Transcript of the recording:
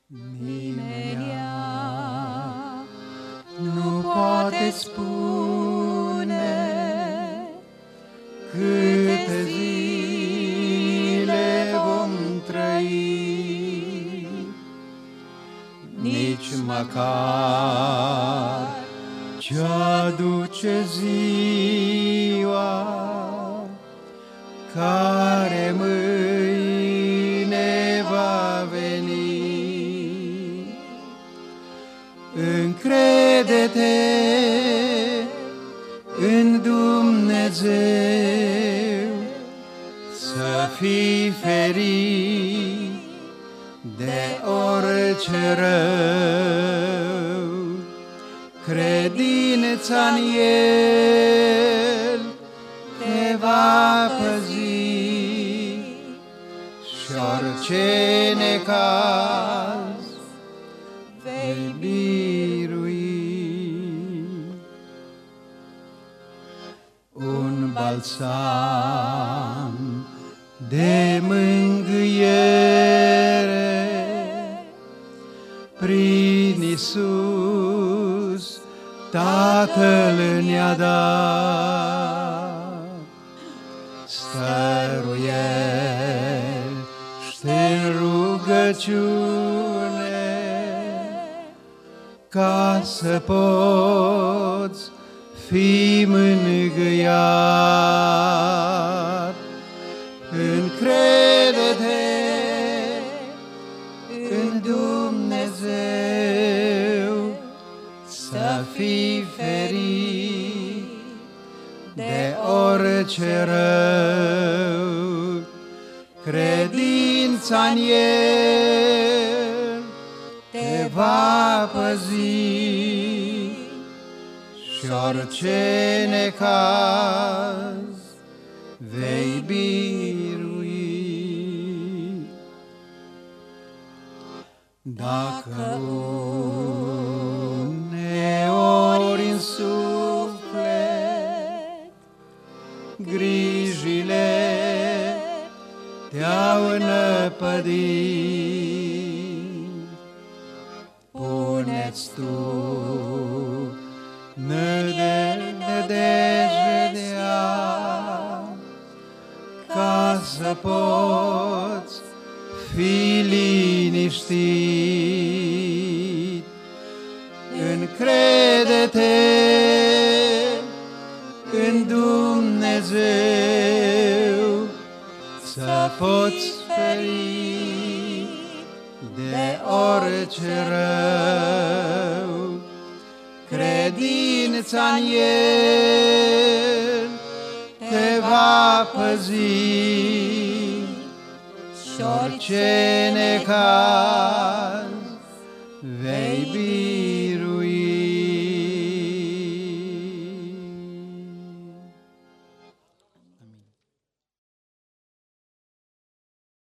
Nimeni nu poate spune câte zile vom trăi, nici măcar ce aduce ziua care mâine va veni. Încrede-te în Dumnezeu, să fii ferit de orice rău. Credința-n El te va păzi și orice necaz vei birui. Un balsam de mângâiere prin Iisus Tatăl ne-a dat. Stăruiește-n rugăciune ca să poți fi mângâiat. Încrede-te în Dumnezeu, să fii ferit de orice rău. Credința-n El te va păzi și orice necaz vei birui. Dacă uneori în suflet grijile te-au năpădit, pune-ți tu nădejdea ca să poți fi liniștit. Încrede-te în Dumnezeu, să poți feri de orice rău. Credința-n El te va păzi și orice necaz vei